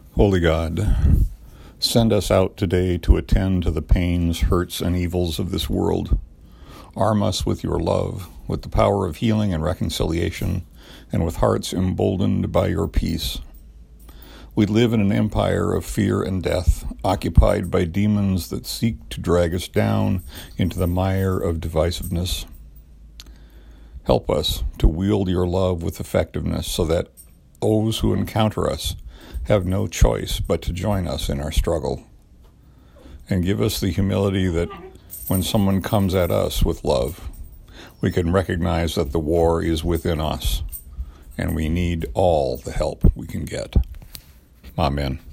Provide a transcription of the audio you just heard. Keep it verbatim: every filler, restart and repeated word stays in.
Holy God, send us out today to attend to the pains, hurts, and evils of this world. Arm us with your love, with the power of healing and reconciliation, and with hearts emboldened by your peace. We live in an empire of fear and death, occupied by demons that seek to drag us down into the mire of divisiveness. Help us to wield your love with effectiveness so that those who encounter us have no choice but to join us in our struggle. And give us the humility that when someone comes at us with love, we can recognize that the war is within us, and we need all the help we can get. Amen.